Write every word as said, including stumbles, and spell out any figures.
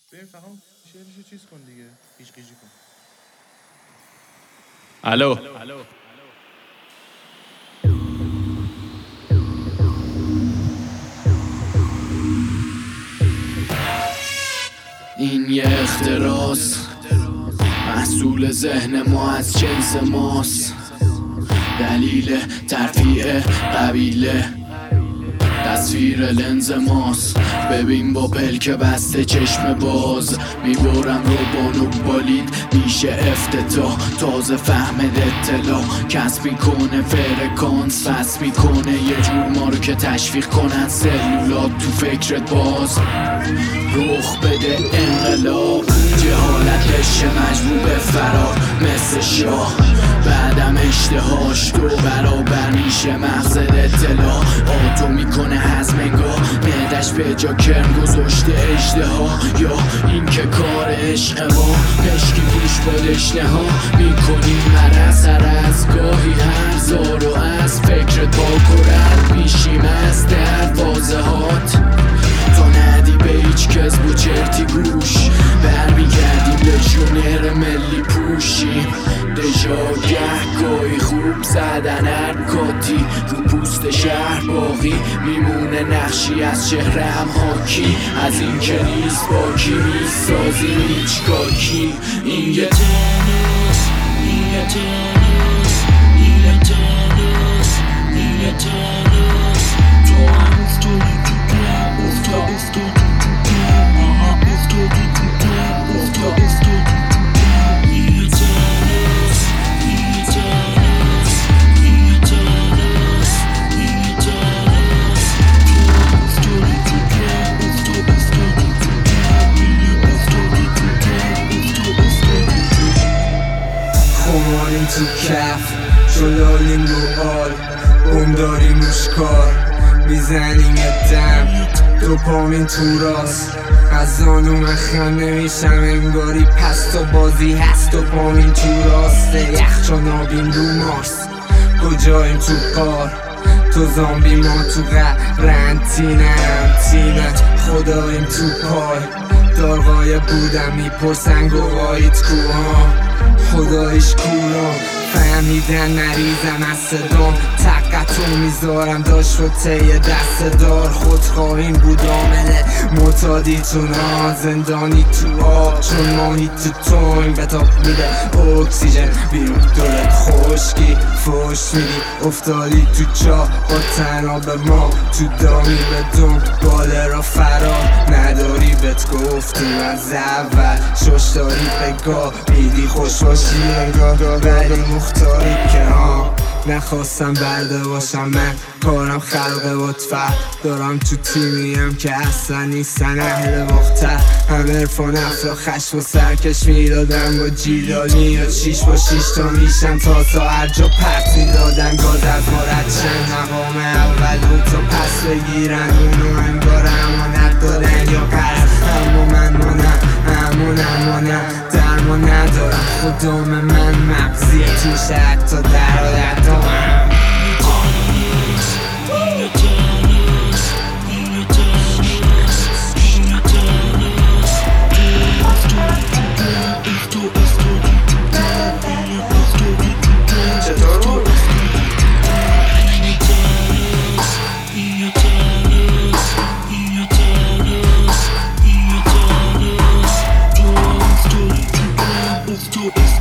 ببین فقط شعرشو چیز کن دیگه، قیش قیشی کن. الو این یه اختراس، محصول ذهن ما از جنس ماست. دلیل ترفیع قبیله تصویر لنز ماست. ببین با پلک بسته چشم باز میبرم رو بانو بالید میشه افتتاح. تازه فهمد اطلاع کسب میکنه فرکانس، فس میکنه یه جور ما رو که تشویق کنن سلولات تو فکرت باز. رخ بده انقلاب، جهالت بشه مجبور به فرار مثل شاه. بعدم اشتهاش دو برابر میشه مغزت اطلاع. آتو میکنه هضم انگار معدش به جا کرم گذاشته اژدها. یا این که کار عشق ما پشکی پوش با دشنه ها میکنیم مرز هر از گاهی هر زار و از فکرت پاک و رد میشیم از دروازه هات. تا ندی به هیچ کذب و چرتی گوش برمیگردیم لژیونر ملی پوشیم. دژاگه گاهی خوب زدن حرکاتی رو پوست شهر باقی میمونه نقشی از چهرم حاکی. از این که نیست با کی میسازیم هیچ کاکی. این یه تنس، این یه تنس، این یه تنس، این یه تنس. تو هم افتادی تو دم، افتا افتادی تو دم، آها افتادی تو دم، افتا افتادی تو دم. این یه تنس، این یه تنس، این یه تنس، این یه تنس. تو هم افتادی تو دم، افتا افتادی تو دم، این یه افتادی تو دم، افتا افتادی تو دم. خماریم تو کف جلالیم رو آل بوم داریم روشکار میزنیم یه دم دوپامین تو راست. از زانو من خم نمیشم انگاری پس تو بازی هست. دوپامین تو راسته یخچال نابیم رو مارس. کجاییم تو قار تو زامبی ما تو قرنطینه‌ام تیمت خداییم تو پای. دارقای بودم میپرسن گواهیت کوها خدایش کورا. فهمیدن نریزم از صدام تقتو میذارم داشت و طی دست دار. خودخواهیم بود عامل معتادیتون ها. زندانی تو آب چون ماهی تو تنگ به تاب میده اکسیژن بیرون دولت خشکی فوش میدی افتادی تو جا با تناب ما تو دامی به دم باله را فرار نداری بهت گفتیم از اول. شش داری بگاه میدی خوش باشی انگاه ولی مختاری که ها نخواستم برده باشم. من کارم خلق وطفه دارم تو تیمیم که اصلا نیستن اهل مختر. هم عرفان افرا خشم و سرکش میدادن با جیلانی یا شیش با شیش تا میشن تا تا هر جا پرت میدادن گاز از مارد چند مقام اول اون تا پس بگیرن اونو انگار امانت دادن یا پرس. اما من مانم همون امانم درما ندارم خودم من مغزیه توشه حتی در آدت دارم. To